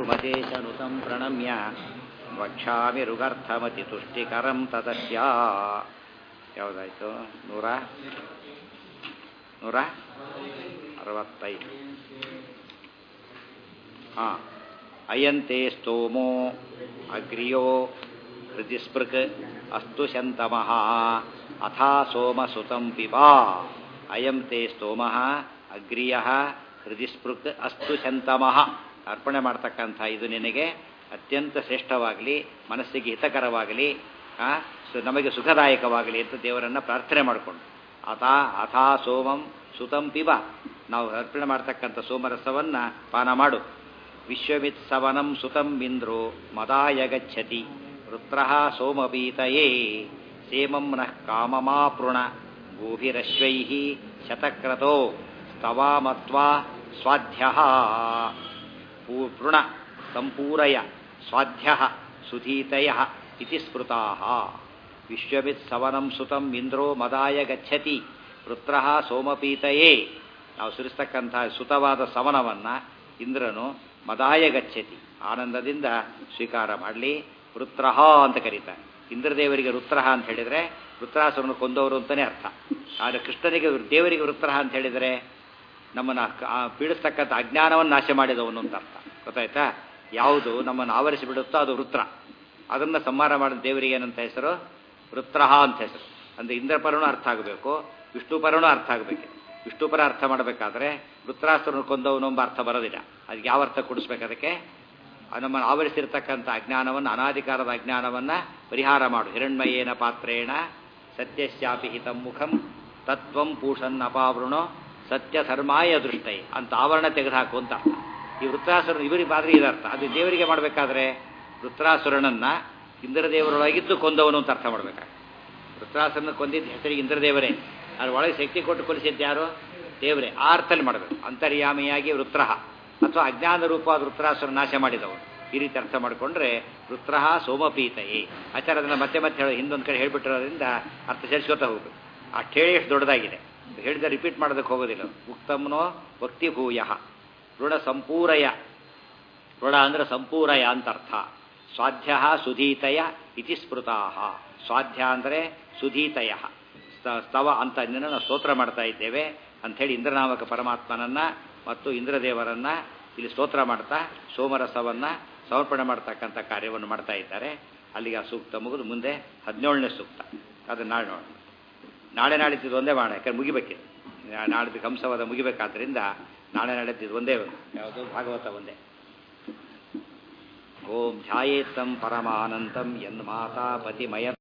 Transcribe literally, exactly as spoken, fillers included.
ಮದೇಶನುತಂ ಪ್ರಣಮ್ಯ ವಕ್ಷಾಮಿ ಋಗರ್ಥಮತಿ ತುಷ್ಟಿಕರಂ ತದಸ್ಯ. ಯಾವುದಾಯ್ತು? ನೂರ ನೂರ ಅರವತ್ತೈದು. ಹಾಂ. ಅಯಂತೆ ಸ್ತೋಮೋ ಅಗ್ರಿಯೋ ಹೃದಿಸ್ಪೃಕ್ ಅಸ್ತು ಶಂತಮಃ ಅಥಾ ಸೋಮಸುತಂ ಪಿಬಾ. ಅಯಂತೆ ಸ್ತೋಮಃ ಅಗ್ರಿಯಃ ಹೃದಿಸ್ಪೃಕ್ ಅಸ್ತು ಶಂತಮಃ. ಅರ್ಪಣೆ ಮಾಡ್ತಕ್ಕಂಥ ಇದು ನಿನಗೆ ಅತ್ಯಂತ ಶ್ರೇಷ್ಠವಾಗಲಿ, ಮನಸ್ಸಿಗೆ ಹಿತಕರವಾಗಲಿ, ನಮಗೆ ಸುಖದಾಯಕವಾಗಲಿ ಅಂತ ದೇವರನ್ನು ಪ್ರಾರ್ಥನೆ ಮಾಡಿಕೊಂಡು ಅಥಾ ಅಥಾ ಸೋಮಂ ಸುತಂ ಪಿಬ. ನಾವು ಅರ್ಪಣೆ ಮಾಡ್ತಕ್ಕಂಥ ಸೋಮರಸವನ್ನು ಪಾನ ಮಾಡು. ವಿಶ್ವಮಿತ್ ಸವನಂ ಸುತಂ ಇಂದ್ರೋ ಮದಾಯ ಗಚ್ಚತಿ ವೃತ್ರ ಸೋಮಪೀತಯೇ ಸೇಮಂ ನಃ ಕಾಮಮಾಪೃಣ ಗೋಭಿರಶ್ವೈ ಶತಕ್ರತೋ ಸ್ತವಾಮತ್ವಾ ಸ್ವಾಧ್ಯ ಪೃಣ ಸಂಪೂರಯ ಸ್ವಾಧ್ಯ ಸುಧೀತಯ ಇತಿ ಸ್ಮೃತಾಃ. ವಿಶ್ವಮಿತ್ ಸವನಂ ಸುತಂ ಇಂದ್ರೋ ಮದಾಯ ಗಚ್ಚತಿ ವೃತ್ರ ಸೋಮಪೀತಯೇ. ನಾವು ಸುರಿಸ್ತಕ್ಕಂಥ ಸುತವಾದ ಸವನವನ್ನು ಇಂದ್ರನು ಮದಾಯ ಗಚ್ಚತಿ ಆನಂದದಿಂದ ಸ್ವೀಕಾರ ಮಾಡಲಿ. ವೃತ್ರ ಅಂತ ಕರೀತಾರೆ. ಇಂದ್ರದೇವರಿಗೆ ವೃತ್ರ ಅಂತ ಹೇಳಿದರೆ ವೃತ್ರಾಸುರನ್ನು ಕೊಂದವರು ಅಂತಲೇ ಅರ್ಥ. ಆದರೆ ಕೃಷ್ಣನಿಗೆ ದೇವರಿಗೆ ವೃತ್ರ ಅಂತ ಹೇಳಿದರೆ ನಮ್ಮನ್ನು ಪೀಡಿಸ್ತಕ್ಕಂಥ ಅಜ್ಞಾನವನ್ನು ನಾಶ ಮಾಡಿದವನು ಅಂತ ಅರ್ಥ. ಗೊತ್ತಾಯ್ತಾ? ಯಾವುದು ನಮ್ಮನ್ನು ಆವರಿಸಿ ಬಿಡುತ್ತೋ ಅದು ವೃತ್ರ. ಅದನ್ನು ಸಂಹಾರ ಮಾಡಿದ ದೇವರಿಗೆ ಏನಂತ ಹೆಸರು? ವೃತ್ರ ಅಂತ ಹೆಸರು. ಅಂದರೆ ಇಂದ್ರಪರನೂ ಅರ್ಥ ಆಗಬೇಕು, ವಿಷ್ಣುಪರನೂ ಅರ್ಥ ಆಗಬೇಕು. ವಿಷ್ಣುಪರ ಅರ್ಥ ಮಾಡಬೇಕಾದ್ರೆ ವೃತ್ರಾಸುರನ್ನು ಕೊಂದವನು ಎಂಬ ಅರ್ಥ ಬರೋದಿಲ್ಲ. ಅದಕ್ಕೆ ಯಾವ ಅರ್ಥ ಕೊಡಿಸ್ಬೇಕು? ಅದಕ್ಕೆ ನಮ್ಮನ್ನು ಆವರಿಸಿರ್ತಕ್ಕಂಥ ಅಜ್ಞಾನವನ್ನು, ಅನಾಧಿಕಾರದ ಅಜ್ಞಾನವನ್ನು ಪರಿಹಾರ ಮಾಡು. ಹಿರಣ್ಮಯೇನ ಪಾತ್ರೇಣ ಸತ್ಯಸ್ಯಾಪಿ ಹಿತಂ ಮುಖಂ ತತ್ವಂ ಪೂಷನ್ ಅಪಾವೃಣೋ ಸತ್ಯ ಧರ್ಮಾಯ ದೃಷ್ಟೈ ಅಂತ ಆವರಣ ತೆಗೆದುಹಾಕು ಅಂತ ಅರ್ಥ. ಈ ವೃತ್ರಾಸುರನ ಇವರಿಗೆ ಮಾತ್ರ ಇದರ್ಥ. ಅದು ದೇವರಿಗೆ ಮಾಡಬೇಕಾದ್ರೆ ವೃತ್ರಾಸುರನನ್ನು ಇಂದ್ರದೇವರೊಳಗಿದ್ದು ಕೊಂದವನು ಅಂತ ಅರ್ಥ ಮಾಡಬೇಕಾಗ್ತದೆ. ವೃತ್ರಾಸುರನ ಕೊಂದಿದ್ದ ಹೆಸರಿಗೆ ಇಂದ್ರದೇವರೇ, ಅದ್ರ ಒಳಗೆ ಶಕ್ತಿ ಕೊಟ್ಟು ಕೊಲಿಸಿದ್ದು ಯಾರು? ದೇವರೇ. ಆ ಅರ್ಥದಲ್ಲಿ ಮಾಡಬೇಕು. ಅಂತರ್ಯಾಮಿಯಾಗಿ ವೃತ್ರ ಅಥವಾ ಅಜ್ಞಾನ ರೂಪವಾದ ವೃತ್ರಾಸುರ ನಾಶ ಮಾಡಿದವನು. ಈ ರೀತಿ ಅರ್ಥ ಮಾಡಿಕೊಂಡ್ರೆ ವೃತ್ರ ಸೋಮಪೀತಯೇ. ಆಚಾರ ಅದನ್ನು ಮತ್ತೆ ಮತ್ತೆ ಹೇಳೋ ಹಿಂದೊಂದು ಕಡೆ ಹೇಳಿಬಿಟ್ಟಿರೋದ್ರಿಂದ ಅರ್ಥ ಸೇರಿಸ್ಕೊತಾ ಹೋಗ್ಬೇಕು. ಅಷ್ಟು ಹೇಳಿ ಎಷ್ಟು ದೊಡ್ಡದಾಗಿದೆ. ಹೇಳಿದ ರಿಪೀಟ್ ಮಾಡೋದಕ್ಕೆ ಹೋಗೋದಿಲ್ಲ. ಉಕ್ತಮ್ನೋ ಭಕ್ತಿ ಭೂಯ ಋಣ ಸಂಪೂರಯ. ಋಣ ಅಂದರೆ ಸಂಪೂರಯ ಅಂತ ಅರ್ಥ. ಸ್ವಾಧ್ಯ ಸುಧೀತಯ ಇತಿ ಸ್ಮೃತಾಃ. ಸ್ವಾಧ್ಯ ಅಂದರೆ ಸುಧೀತಯ. ಸ್ತವ ಅಂತ ನಾವು ಸ್ತೋತ್ರ ಮಾಡ್ತಾ ಇದ್ದೇವೆ ಅಂಥೇಳಿ ಇಂದ್ರನಾಮಕ ಪರಮಾತ್ಮನನ್ನು ಮತ್ತು ಇಂದ್ರದೇವರನ್ನು ಇಲ್ಲಿ ಸ್ತೋತ್ರ ಮಾಡ್ತಾ ಸೋಮರಸವನ್ನು ಸಮರ್ಪಣೆ ಮಾಡ್ತಕ್ಕಂಥ ಕಾರ್ಯವನ್ನು ಮಾಡ್ತಾ ಇದ್ದಾರೆ. ಅಲ್ಲಿಗೆ ಆ ಸೂಕ್ತ ಮುಗಿದು ಮುಂದೆ ಹದಿನೇಳನೇ ಸೂಕ್ತ. ಅದನ್ನು ನಾಳೆ ನೋಡೋಣ. ನಾಳೆ ನಾಳಿದ್ದು ಒಂದೇ ಮಾಡೋಣ, ಯಾಕಂದ್ರೆ ಮುಗಿಬೇಕಿದೆ. ನಾಳಿದ್ದು ಕಂಸವಾದ ಮುಗಿಬೇಕಾದ್ರಿಂದ ನಾಳೆ ನಾಳಿದ್ದು ಒಂದೇ ಒಂದು. ಯಾವುದು? ಭಾಗವತ ಒಂದೇ. ಓಂ ಧ್ಯಾಯೇತ್ತಂ ಪರಮಾನಂತಂ ಯನ್ಮಾತಾ ಪತಿಮಯ